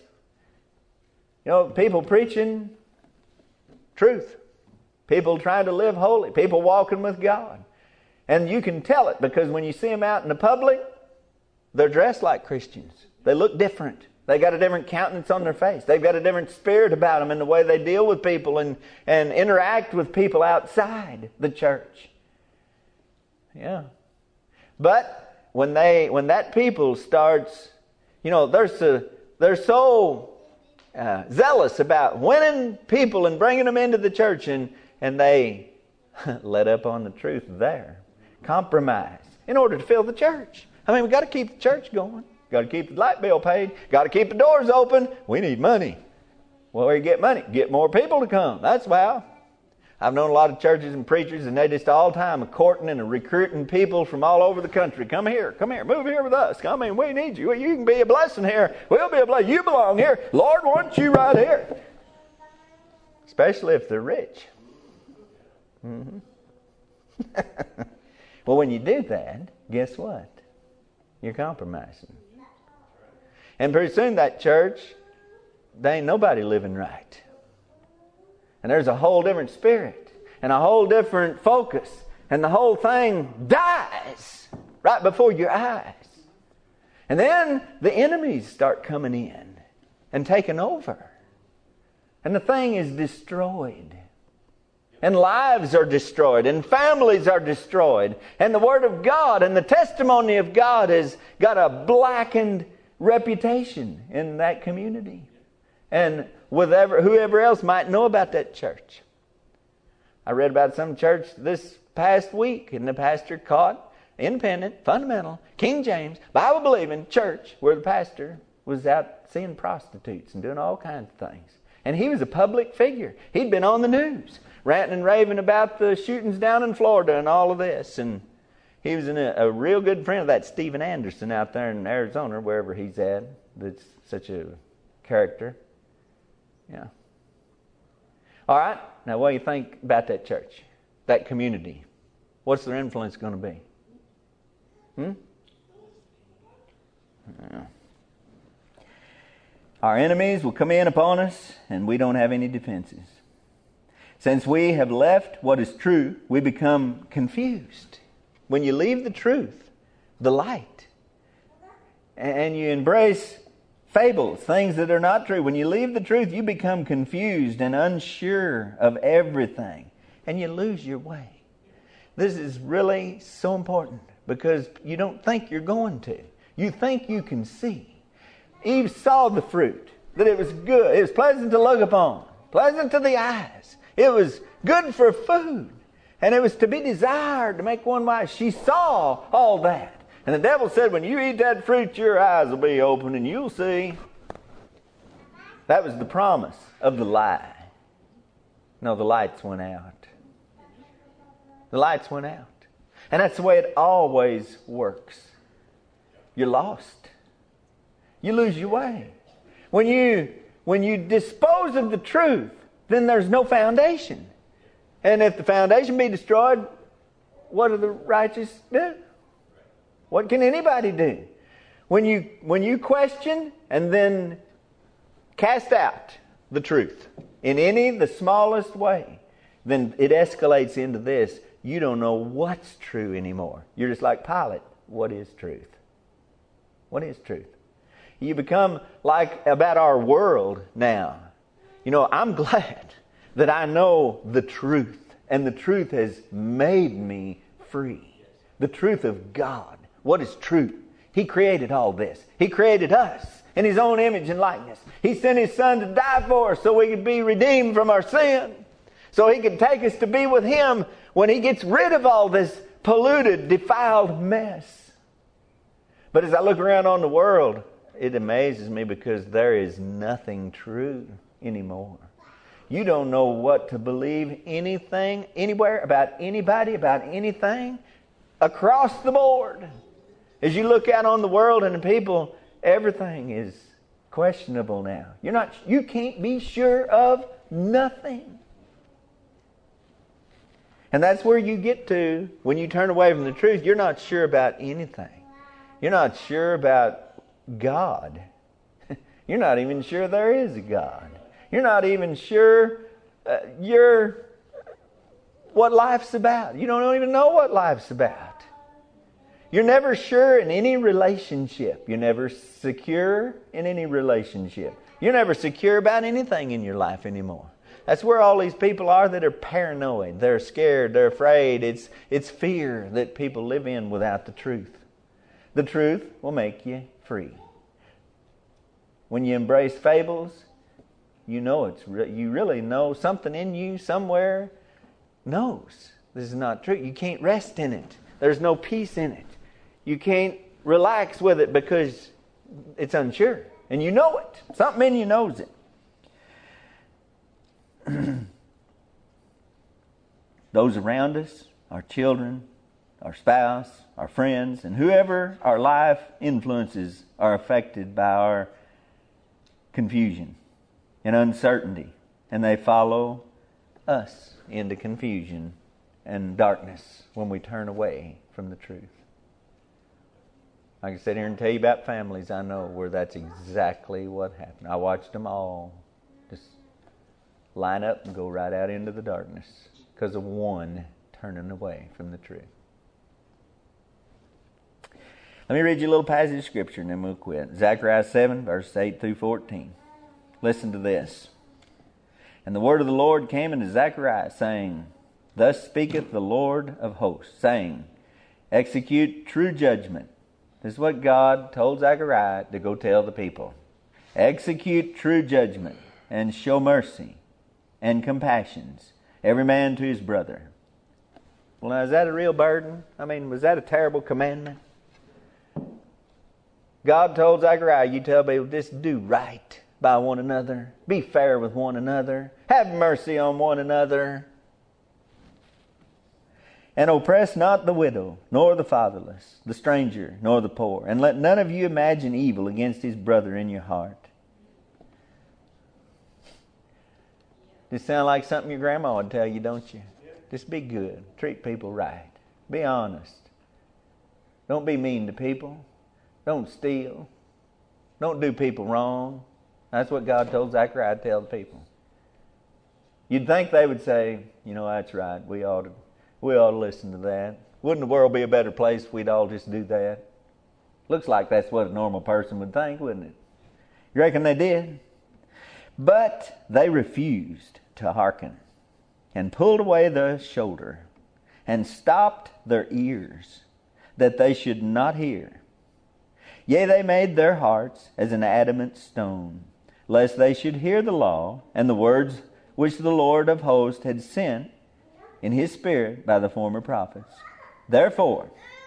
you know, people preaching truth. People trying to live holy. People walking with God. And you can tell it because when you see them out in the public, they're dressed like Christians. They look different. They got a different countenance on their face. They've got a different spirit about them in the way they deal with people and, and interact with people outside the church. Yeah. But when they when that people starts, you know, they're so, they're so uh, zealous about winning people and bringing them into the church, and, and they let up on the truth there. Compromise in order to fill the church. I mean, we've got to keep the church going. Got to keep the light bill paid. Got to keep the doors open. We need money. Well, where you get money? Get more people to come. That's how. I've known a lot of churches and preachers, and they just all the time are courting and recruiting people from all over the country. Come here, come here, move here with us. Come in, we need you. You can be a blessing here. We'll be a blessing. You belong here. Lord wants you right here. Especially if they're rich. Mm-hmm. Well, when you do that, guess what? You're compromising. And pretty soon that church, there ain't nobody living right. And there's a whole different spirit and a whole different focus. And the whole thing dies right before your eyes. And then the enemies start coming in and taking over. And the thing is destroyed. And lives are destroyed. And families are destroyed. And the Word of God and the testimony of God has got a blackened reputation in that community. And whatever, whoever else might know about that church. I read about some church this past week, and the pastor caught independent, fundamental, King James, Bible-believing church where the pastor was out seeing prostitutes and doing all kinds of things. And he was a public figure. He'd been on the news, ranting and raving about the shootings down in Florida and all of this. And he was in a, a real good friend of that Steven Anderson out there in Arizona, wherever he's at. That's such a character. Yeah. All right. Now, what do you think about that church, that community? What's their influence going to be? Hmm? Yeah. Our enemies will come in upon us, and we don't have any defenses. Since we have left what is true, we become confused. When you leave the truth, the light, and you embrace fables, things that are not true, when you leave the truth, you become confused and unsure of everything, and you lose your way. This is really so important because you don't think you're going to. You think you can see. Eve saw the fruit, that it was good. It was pleasant to look upon, pleasant to the eyes. It was good for food, and it was to be desired to make one wise. She saw all that. And the devil said, when you eat that fruit, your eyes will be open and you'll see. That was the promise of the lie. No, the lights went out. The lights went out. And that's the way it always works. You're lost. You lose your way. When you, when you dispose of the truth, then there's no foundation. And if the foundation be destroyed, what do the righteous do? What can anybody do? When you, when you question and then cast out the truth in any, the smallest way, then it escalates into this. You don't know what's true anymore. You're just like Pilate. What is truth? What is truth? You become like about our world now. You know, I'm glad that I know the truth. And the truth has made me free. The truth of God. What is truth? He created all this. He created us in His own image and likeness. He sent His Son to die for us so we could be redeemed from our sin. So He could take us to be with Him when He gets rid of all this polluted, defiled mess. But as I look around on the world, it amazes me because there is nothing true anymore. You don't know what to believe anything, anywhere, about anybody, about anything, across the board. As you look out on the world and the people, everything is questionable now. You're not, you can't be sure of nothing. And that's where you get to when you turn away from the truth. You're not sure about anything. You're not sure about God. You're not even sure there is a God. You're not even sure uh, you're what life's about. You don't even know what life's about. You're never sure in any relationship. You're never secure in any relationship. You're never secure about anything in your life anymore. That's where all these people are that are paranoid. They're scared. They're afraid. It's, it's fear that people live in without the truth. The truth will make you free. When you embrace fables, you know it's re- you really know something in you somewhere knows this is not true. You can't rest in it. There's no peace in it. You can't relax with it because it's unsure. And you know it. Something in you knows it. Those around us, our children, our spouse, our friends, and whoever our life influences are affected by our confusion and uncertainty. And they follow us into confusion and darkness when we turn away from the truth. I can sit here and tell you about families I know where that's exactly what happened. I watched them all just line up and go right out into the darkness because of one turning away from the truth. Let me read you a little passage of Scripture and then we'll quit. Zechariah seven, verses eight through fourteen. Listen to this. And the word of the Lord came unto Zechariah, saying, Thus speaketh the Lord of hosts, saying, Execute true judgment. This is what God told Zechariah to go tell the people. Execute true judgment, and show mercy and compassions, every man to his brother. Well, now, is that a real burden? I mean, was that a terrible commandment? God told Zechariah, you tell people, just do right by one another. Be fair with one another. Have mercy on one another. And oppress not the widow, nor the fatherless, the stranger, nor the poor. And let none of you imagine evil against his brother in your heart. This sound like something your grandma would tell you, don't you? Just be good. Treat people right. Be honest. Don't be mean to people. Don't steal. Don't do people wrong. That's what God told Zechariah to tell the people. You'd think they would say, you know, that's right. We ought to, we ought to listen to that. Wouldn't the world be a better place if we'd all just do that? Looks like that's what a normal person would think, wouldn't it? You reckon they did? But they refused to hearken, and pulled away the shoulder, and stopped their ears, that they should not hear. Yea, they made their hearts as an adamant stone, lest they should hear the law and the words which the Lord of hosts had sent in his Spirit by the former prophets. Therefore,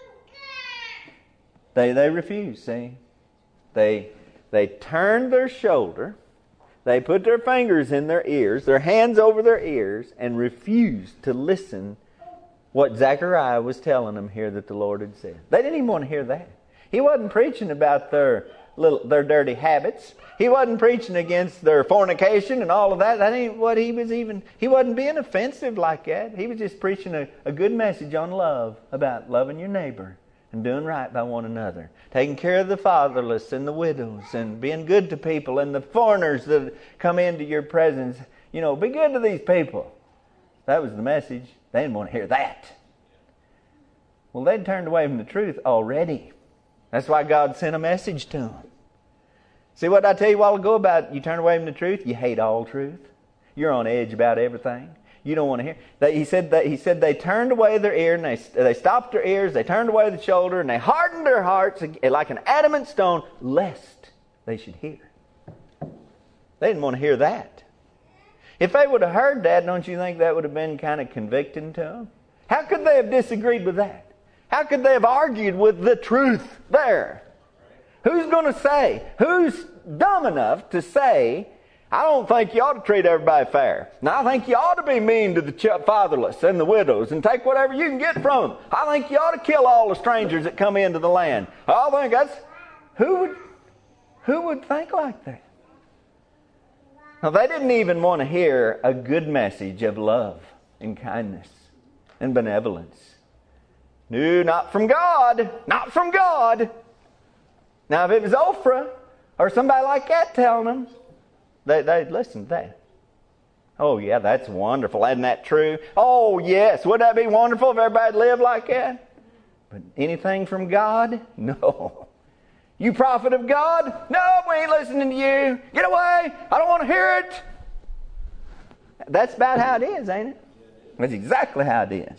they they refused, see? They, they turned their shoulder, they put their fingers in their ears, their hands over their ears, and refused to listen what Zechariah was telling them here that the Lord had said. They didn't even want to hear that. He wasn't preaching about their little their dirty habits. He wasn't preaching against their fornication and all of that. That ain't what he was even... He wasn't being offensive like that. He was just preaching a, a good message on love, about loving your neighbor and doing right by one another. Taking care of the fatherless and the widows and being good to people and the foreigners that come into your presence. You know, be good to these people. That was the message. They didn't want to hear that. Well, they'd turned away from the truth already. That's why God sent a message to them. See what I tell you a while ago about you turn away from the truth? You hate all truth. You're on edge about everything. You don't want to hear. They, he said that he said they turned away their ear and they they stopped their ears. They turned away the shoulder and they hardened their hearts like an adamant stone, lest they should hear. They didn't want to hear that. If they would have heard that, don't you think that would have been kind of convicting to them? How could they have disagreed with that? How could they have argued with the truth there? Who's going to say? Who's dumb enough to say, I don't think you ought to treat everybody fair. Now, I think you ought to be mean to the fatherless and the widows and take whatever you can get from them. I think you ought to kill all the strangers that come into the land. I think that's... Who would, who would think like that? Now, they didn't even want to hear a good message of love and kindness and benevolence. No, not from God. Not from God. Now, if it was Oprah or somebody like that telling them, they, they'd listen to that. Oh, yeah, that's wonderful. Isn't that true? Oh, yes. Wouldn't that be wonderful if everybody lived like that? But anything from God? No. You prophet of God? No, we ain't listening to you. Get away. I don't want to hear it. That's about how it is, ain't it? That's exactly how it is.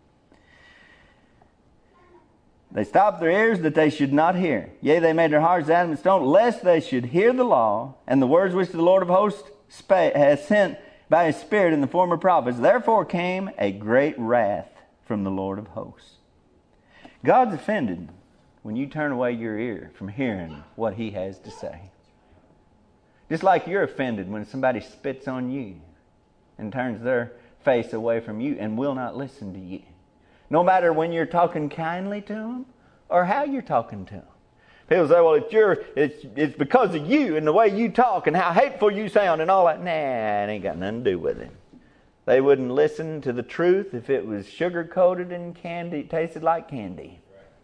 They stopped their ears that they should not hear. Yea, they made their hearts adamant stone, lest they should hear the law and the words which the Lord of hosts has sent by his Spirit in the former prophets. Therefore came a great wrath from the Lord of hosts. God's offended when you turn away your ear from hearing what he has to say. Just like you're offended when somebody spits on you and turns their face away from you and will not listen to you. No matter when you're talking kindly to them or how you're talking to them. People say, well, it's, your, it's, it's because of you and the way you talk and how hateful you sound and all that. Nah, it ain't got nothing to do with it. They wouldn't listen to the truth if it was sugar-coated and candy, tasted like candy.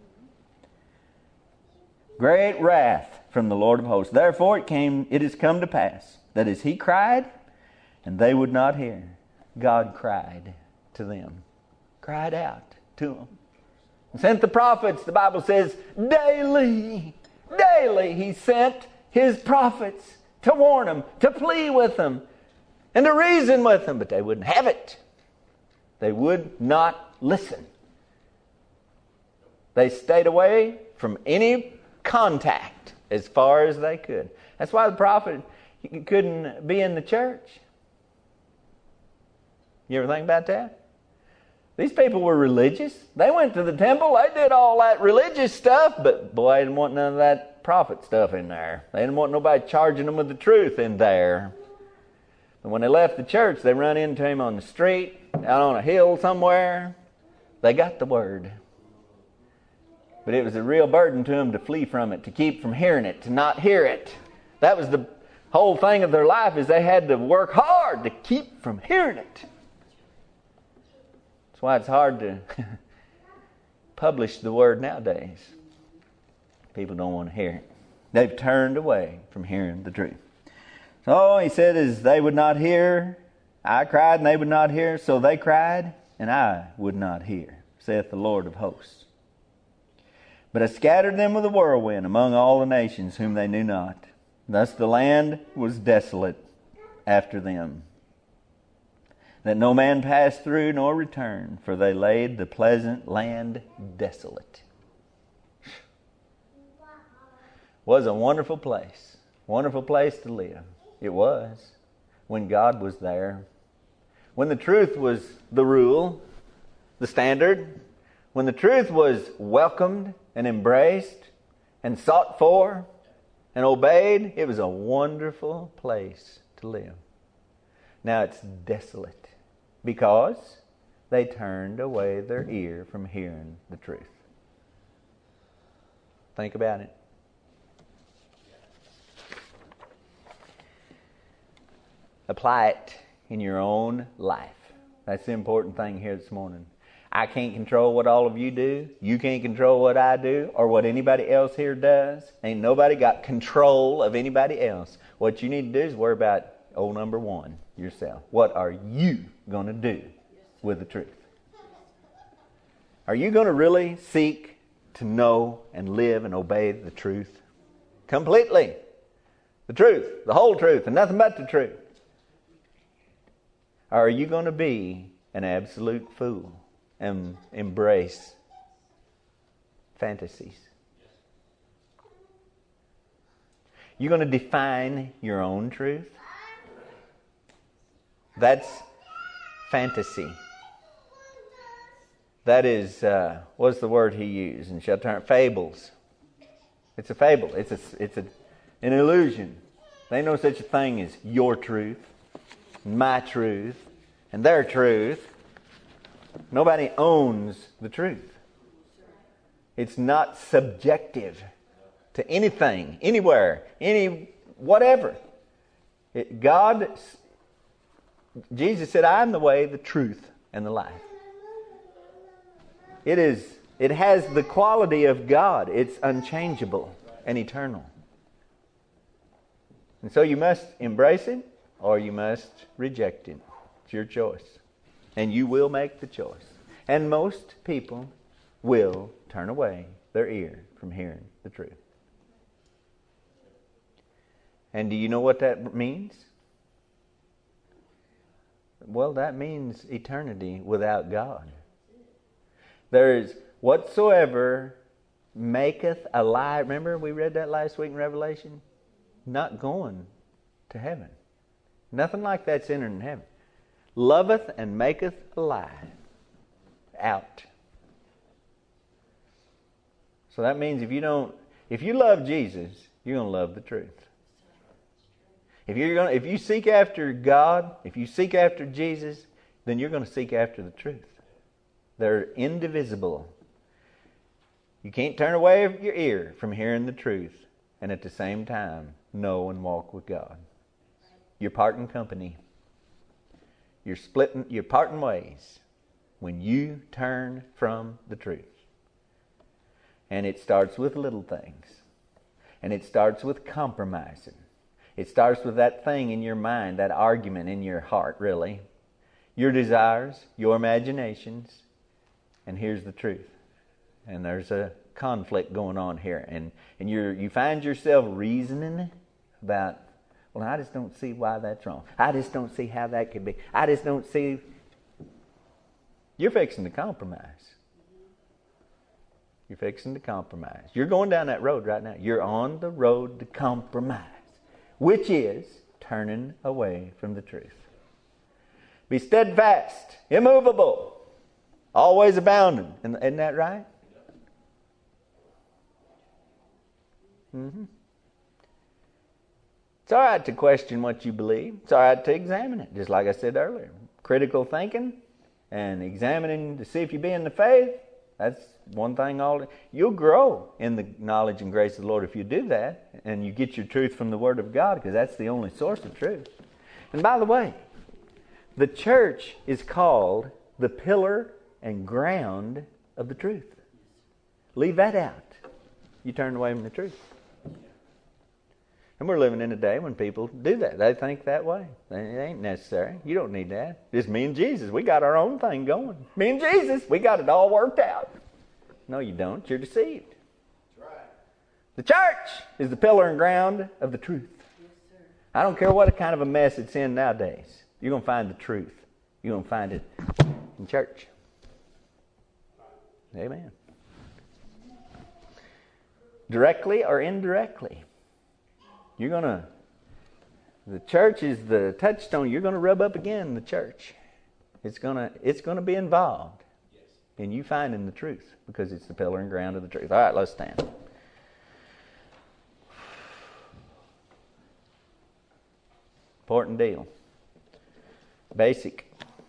Great wrath from the Lord of hosts. Therefore it came, it has come to pass that as he cried, and they would not hear, God cried to them. Cried out to them. And sent the prophets, the Bible says, daily, daily he sent his prophets to warn them, to plead with them, and to reason with them. But they wouldn't have it. They would not listen. They stayed away from any contact as far as they could. That's why the prophet couldn't be in the church. You ever think about that? These people were religious. They went to the temple. They did all that religious stuff, but boy, they didn't want none of that prophet stuff in there. They didn't want nobody charging them with the truth in there. And when they left the church, they run into him on the street, out on a hill somewhere. They got the word. But it was a real burden to them to flee from it, to keep from hearing it, to not hear it. That was the whole thing of their life, is they had to work hard to keep from hearing it. That's why it's hard to publish the word nowadays. People don't want to hear it. They've turned away from hearing the truth. So he said, as they would not hear, I cried and they would not hear. So they cried and I would not hear, saith the Lord of hosts. But I scattered them with a whirlwind among all the nations whom they knew not. Thus the land was desolate after them, that no man passed through nor returned, for they laid the pleasant land desolate. Was a wonderful place. Wonderful place to live. It was. When God was there. When the truth was the rule, the standard. When the truth was welcomed and embraced and sought for and obeyed, it was a wonderful place to live. Now it's desolate because they turned away their ear from hearing the truth. Think about it. Apply it in your own life. That's the important thing here this morning. I can't control what all of you do. You can't control what I do or what anybody else here does. Ain't nobody got control of anybody else. What you need to do is worry about old number one, yourself. What are you going to do with the truth? Are you going to really seek to know and live and obey the truth? Completely. The truth, the whole truth, and nothing but the truth. Or are you going to be an absolute fool and embrace fantasies? You're going to define your own truth? That's fantasy. That is, uh, what's the word he used? And shall turn fables. It's a fable. It's a, it's a, an illusion. There ain't no such a thing as your truth, my truth, and their truth. Nobody owns the truth. It's not subjective to anything, anywhere, any whatever. It, God, Jesus said, "I am the way, the truth, and the life." It is. It has the quality of God. It's unchangeable and eternal. And so you must embrace it, or you must reject it. It's your choice. And you will make the choice. And most people will turn away their ear from hearing the truth. And do you know what that means? Well, that means eternity without God. There is whatsoever maketh a lie. Remember we read that last week in Revelation? Not going to heaven. Nothing like that's entering heaven. Loveth and maketh a lie. Out. So that means if you don't, if you love Jesus, you're going to love the truth. If you're going, if you seek after God, if you seek after Jesus, then you're going to seek after the truth. They're indivisible. You can't turn away your ear from hearing the truth and at the same time know and walk with God. You're parting company. You're splitting, you're parting ways when you turn from the truth. And it starts with little things. And it starts with compromising. It starts with that thing in your mind, that argument in your heart, really. Your desires, your imaginations, and here's the truth. And there's a conflict going on here. And, and you're, you find yourself reasoning about, well, I just don't see why that's wrong. I just don't see how that could be. I just don't see. You're fixing to compromise. You're fixing to compromise. You're going down that road right now. You're on the road to compromise, which is turning away from the truth. Be steadfast, immovable, always abounding. Isn't that right? Mm-hmm. It's all right to question what you believe. It's all right to examine it, just like I said earlier. Critical thinking and examining to see if you be in the faith, that's one thing. All You'll grow in the knowledge and grace of the Lord if you do that, and you get your truth from the Word of God, because that's the only source of truth. And by the way, the church is called the pillar and ground of the truth. Leave that out. You turn away from the truth. And we're living in a day when people do that. They think that way. It ain't necessary. You don't need that. Just me and Jesus. We got our own thing going. Me and Jesus. We got it all worked out. No, you don't. You're deceived. That's right. The church is the pillar and ground of the truth. Yes, sir. I don't care what kind of a mess it's in nowadays. You're going to find the truth. You're going to find it in church. Amen. Directly or indirectly. You're going to, the church is the touchstone. You're going to rub up again the church. It's going to, it's going to be involved in you finding the truth, because it's the pillar and ground of the truth. All right, let's stand. Important deal. Basic.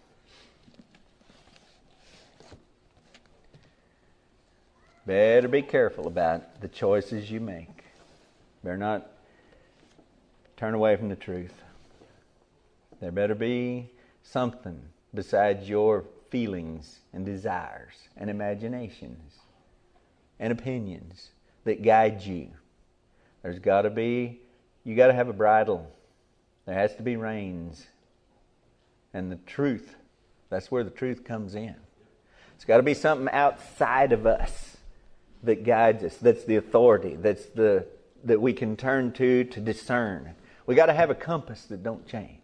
Better be careful about the choices you make. Better not turn away from the truth. There better be something besides your feelings and desires and imaginations and opinions that guide you. There's got to be, you got to have a bridle. There has to be reins. And the truth, that's where the truth comes in. It's got to be something outside of us that guides us. That's the authority. That's the that we can turn to to discern. We got to have a compass that don't change.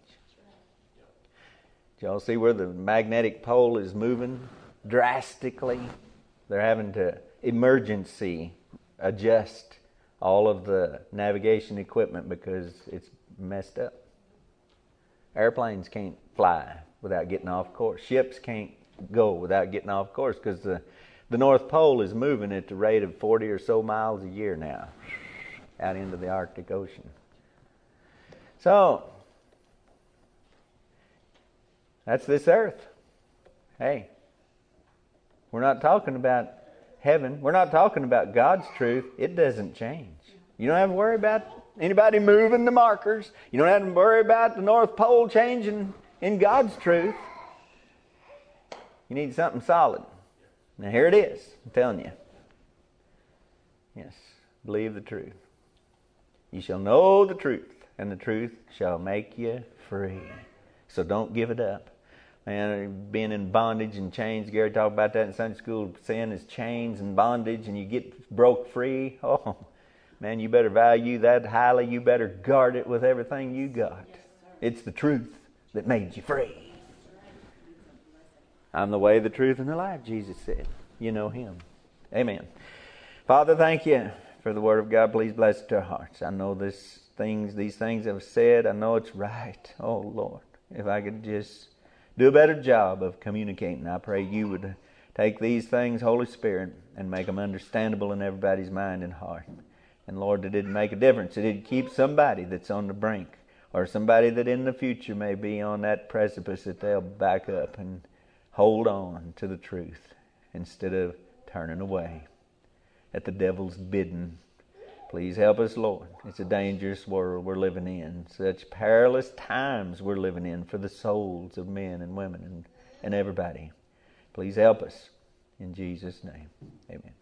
Did y'all see where the magnetic pole is moving drastically? They're having to emergency adjust all of the navigation equipment because it's messed up. Airplanes can't fly without getting off course. Ships can't go without getting off course, because the, the North Pole is moving at the rate of forty or so miles a year now out into the Arctic Ocean. So, that's this earth. Hey, we're not talking about heaven. We're not talking about God's truth. It doesn't change. You don't have to worry about anybody moving the markers. You don't have to worry about the North Pole changing in God's truth. You need something solid. Now here it is. I'm telling you. Yes, believe the truth. You shall know the truth, and the truth shall make you free. So don't give it up. Man, being in bondage and chains, Gary talked about that in Sunday school. Sin is chains and bondage, and you get broke free. Oh, man, you better value that highly. You better guard it with everything you got. It's the truth that made you free. I'm the way, the truth, and the life, Jesus said. You know Him. Amen. Father, thank you for the Word of God. Please bless it to our hearts. I know this things, these things I've said. I know it's right. Oh, Lord, if I could just do a better job of communicating. I pray you would take these things, Holy Spirit, and make them understandable in everybody's mind and heart. And Lord, it didn't make a difference. It did keep somebody that's on the brink, or somebody that in the future may be on that precipice, that they'll back up and hold on to the truth instead of turning away at the devil's bidding Please help us, Lord. It's a dangerous world we're living in. Such perilous times we're living in for the souls of men and women and, and everybody. Please help us. In Jesus' name, amen.